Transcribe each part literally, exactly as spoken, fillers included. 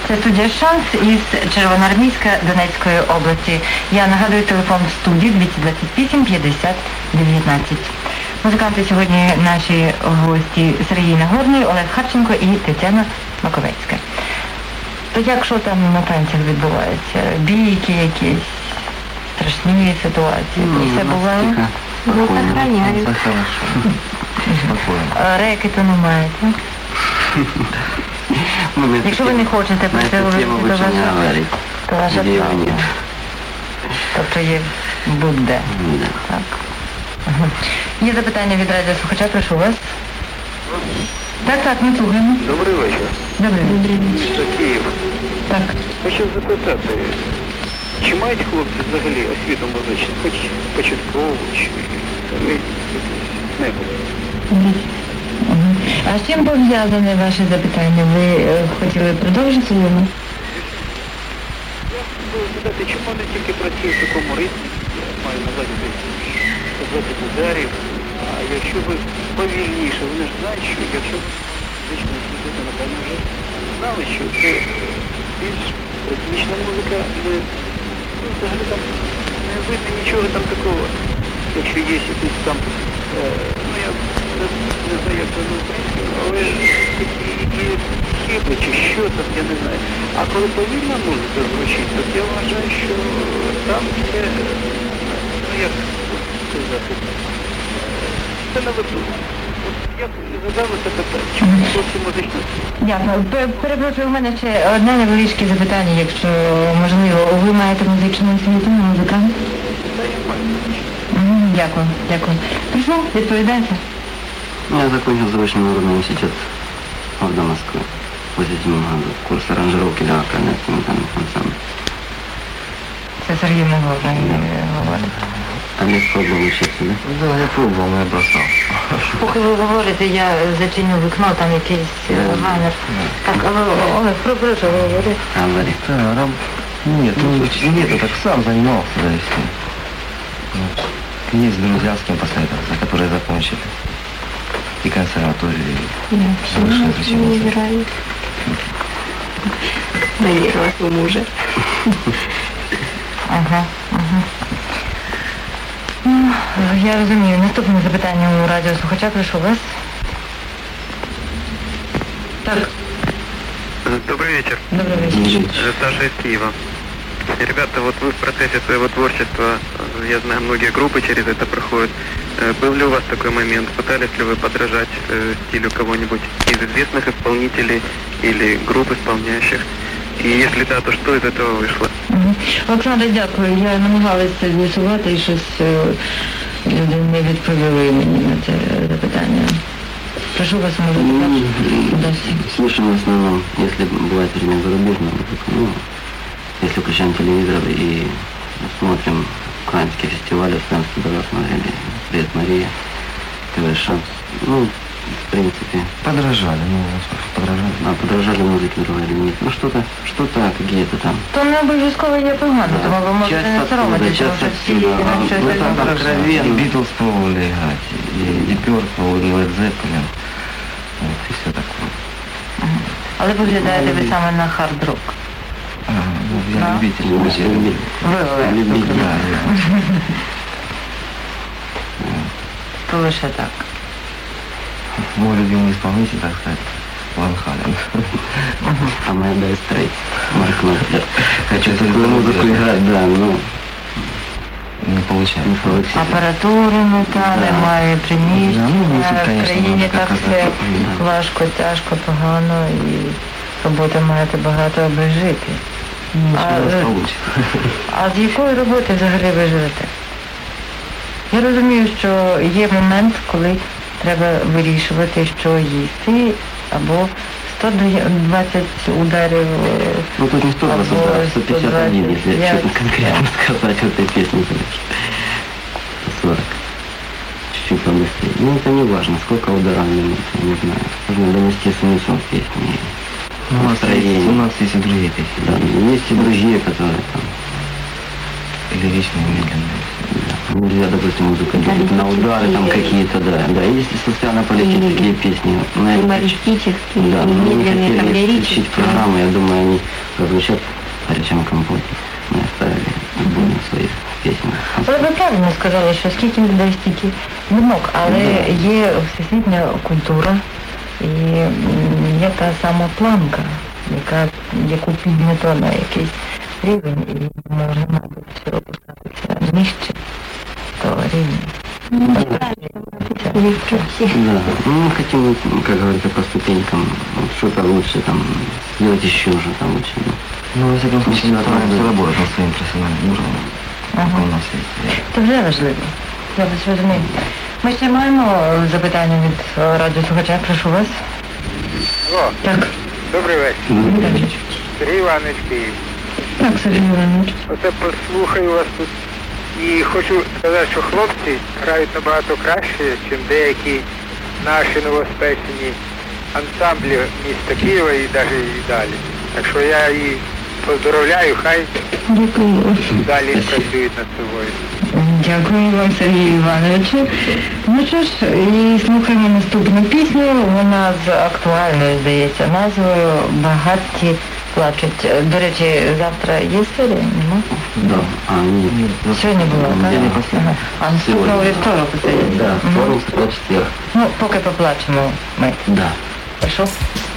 Це студія «Шанс» із Червоноармійська Донецької області. Я нагадую, телефон в студії двісті двадцять вісім п'ятдесят дев'ятнадцять. Музиканти сьогодні наші гості Сергій Нагорний, Олег Харченко і Тетяна Маковецька. То як що там на танцях відбувається? Бійки якісь, страшні ситуації? Ну, все буває? Ну, сохраняють. Рекету немає, так? Якщо ви не хочете про це говорити, то ваша, то ваша правда. Тобто є будь-де. Так. Угу. Є запитання від радіослухача, прошу вас. Так, так, ми слухаємо. Добрий вечір. Добрий вечір. З Києва. Так. Хочу запитати, чи мають хлопці взагалі освіту музичну, хоч початкову, чи небудь? Угу. А з чим пов'язане ваше запитання? Ви е, хотіли продовжити йому? Я хотів запитати, чому вони тільки працюють в такому ритмі, я маю на увазі двадцять ударів, а якщо ви повільніше, вони ж знають, що якщо музична інституту, напевно, вже знали, що це більш ритмічна музика, не, ну, взагалі там не видно нічого там такого, якщо є якісь там, е, ну я не, не знаю, як це на українському, але такі хіби чи що там, я не знаю. А коли повільна музика звучить, то я вважаю, що там це, ну як сказати, це на виду. Я задав це питання, чому хлопці музично? Дякую. Пе- Перепрошую, у мене ще одне невеличке запитання, якщо можливо. Ви маєте музичну освіту, музикант? Та я маю музичну. Мгм, Дякую, дякую. Прошу, відповідайте. Ну, я закончил заочный народный университет города Москвы в двадцать седьмом году. Курс аранжировки для вокальных инструментальных ансамблей. Це Сергій Нагорний говорить. Олег пробовал учиться, да? Да, я пробовал, но я бросал. Поки ви говорите, я зачиню вікно, там якийсь е, гамір. Так, але, Олег, прошу, говори. Говори. Да, раб... Нет, ну нет, я так сам занимался, да, и все. Вот. Есть друзья, с кем посоветоваться, которые закончили и консерваторию, и высшее образование. Довірила своєму мужу. Ага, ага. Ну, я розумію. Наступне запитання у радіослухача, прошу вас. Так, Добрый вечер. добрий вечір. Саша из Киева. Ребята, вот вы в процессе своего творчества, я знаю, многие группы через это проходят. Э, Был ли у вас такой момент? Пытались ли вы подражать э, стилю кого-нибудь из известных исполнителей или групп исполняющих? И если да, то что из этого вышло? Мгм. Олександр, дякую. Я намагалася з'ясувати і щось е, люди не відповіли мені на це запитання. Прошу вас, може, Ну, так. слушаем в основном, если бывает время зарубежную музыку, ну, если включаем телевизор и смотрим украинские фестивали, в Сенске даже смотрели «Привет, Мария», ТВ «Шанс». Ну, в принципе, Подражали, ну, подражали. а, подражали музыке другой или нет. Ну, что-то, что-то, какие-то там. То не обов'язково є погано, Да. тому ви можете Часть не оттуда, соромитися, часть тому що всі отсюда. А, на щось ну, таке там можуть. откровенно. И Битлз пробовали играть, и Deep Purple, и Led Zeppelin. Вот, и все такое. Мгм. Але виглядаєте ви саме на хард-рок. А, ну, я Да. любитель Ну, музыки. любитель. Ви Олег, Любитель, тобто, Да, то лише так. мой любимый исполнитель, так сказать, Ван Хален. А моя Dire Straits, Марк Knopfler. Хочу Такую только музыку музыку играть, да, ну, Не получается. не получится. Апаратури не та, Да. немає Да, ну, приміщення, мусить, в конечно, країні музика так така, все да. важко, тяжко, погано і роботи маєте багато, аби жити. Ничего А, у нас э, получится. А з якої роботи взагалі ви живете? Я розумію, що є момент, коли треба вирішувати, що їсти, або сто двадцять ударів. е, Ну, тут не сто двадцать, Або да, сто пятьдесят один, если сто двадцать честно пять. конкретно сказать в этой песне, конечно. сорок. Чуть-чуть побыстрее. Ну, это не важно, сколько ударов в минуту, я не знаю. Нужно донести смысл песни. Ну, у нас, есть, Настроение. у нас есть и другие песни. Да, есть и другие, которые там... И лиричные, и медленные. Нельзя, допустим, музыку делить на удары там какие-то, да, да. Если социально-политические песни, на юмористические, да, но мы не медленные, там, хотели лирические. исключить программу, я думаю, они прозвучат в горячем компоте. Мы оставили альбомы своих песен. Але ви правильно сказали, що скільки людей, стільки думок, але є всесвітня культура і м, є та сама планка, яка, яку піднято на якийсь рівень і можна, мабуть, опускатися нижче того рівня. Да, ну мы хотим, как говорится, по ступенькам, вот что-то лучше, там, сделать еще уже там лучше. Да. Ну, во всяком случае, мы стараемся работать над своим профессиональным уровнем. Ага. У нас есть. Це вже важливо. Я вас розумію. Ми ще маємо запитання від е, радіослухача. Прошу вас. О, Так. добрий вечір. Вітаю. Сергій Іванович Київ. Так, Сергій Іванович. Оце послухаю вас тут. І хочу сказати, що хлопці грають набагато краще, ніж деякі наші новоспечені ансамблі міста Києва і навіть і далі. Так що я її поздоровляю, хай Дякую. далі працюють над собою. Дякую вам, Сергію Івановичу. Ну що ж, і слухаємо наступну пісню. Вона з актуальною, здається, назвою «Багаті плачуть». До речі, завтра є серія? Нема? Да, а они... Сьогодні була, так? Недели последние. А наступного вівторок, здається. Да, Мгм. вторник, среда, четверг. Ну, поки поплачемо ми. Да. Прошу.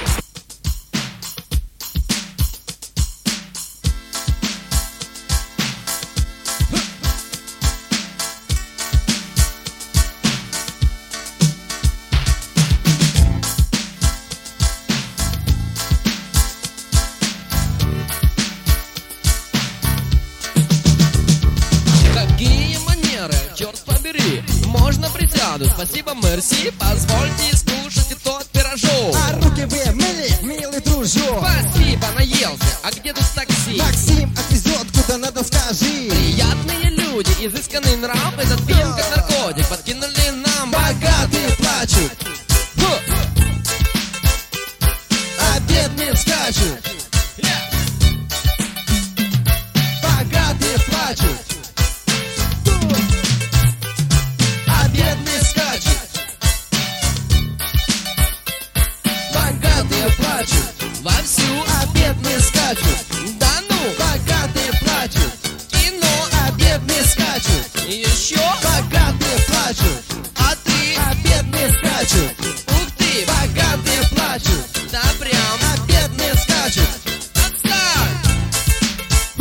Какие манеры, черт побери. Можно присяду, спасибо, мерси. Позвольте скушать и тот пирожок. А руки вы мыли, милый дружок. Спасибо, наелся. А где тут такси? Максим отвезет куда надо, скажи. Приятные люди, изысканный нрав. Этот фильм как наркотик подкинули нам. Богатые плачут, Фу! а бедные скачут. Богатые плачут, а бедные скачут. Богатые плачут, Вовсю. а бедные скачут. Да ну, Богатые плачут, кино. а бедные скачут. Еще. Богатые плачут, А ты? а бедные скачут. Ух ты. Богатые плачут, Да прям. а бедные скачут. Отстань. Фу!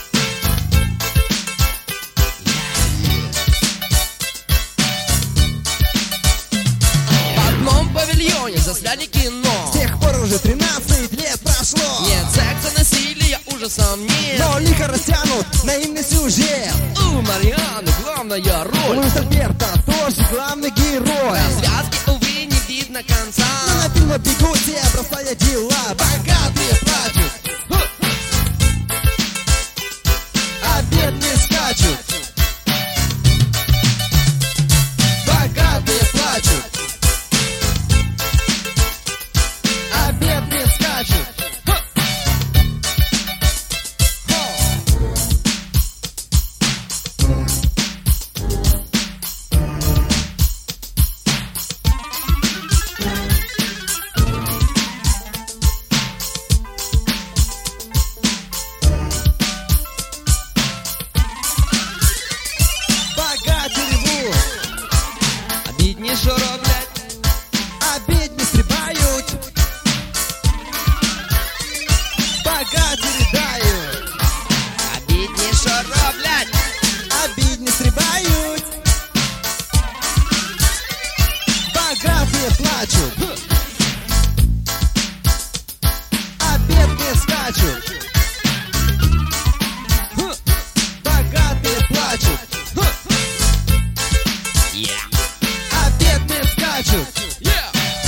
В одном павильоне засняли кино. С тех пор уже тринадцать лет прошло. Нет секса, насилия, ужасом нет. Но лихо растянут наивный сюжет. У Марианы главная роль. У Альберта тоже главный герой. Связки, увы, не видно конца. Но на фильме бегут все, бросая дела. Богатые плачут, Фу! а бедные скачут. Богатые плачут, а бедные скачут. Богатые ревут, А бідні що роблять? а бедные стрибают. Богатые рыдают, А бідні що роблять? а бедные стрибают. Богатые плачут, а бедные скачут. Богатые плачут, Yeah. а бедные скачут. Yeah.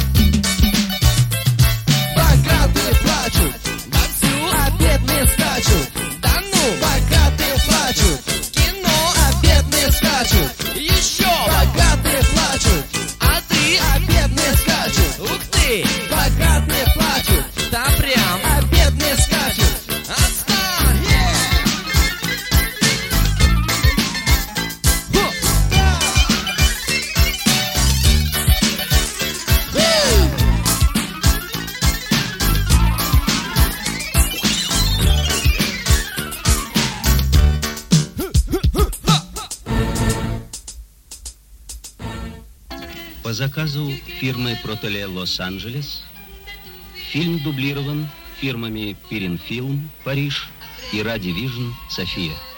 Богатые плачут, Вовсю. а бедные скачут. Да ну, Богатые плачут, кино. а бедные скачут. Еще. Богатые плачут, А ты? а бедные скачут. Ух ты. Богатые плачут, Да прям. а бедные скачут. Отстань. По заказу фирмы Протоле Лос-Анджелес фильм дублирован фирмами Пиринфилм, Париж и Радивижн, София.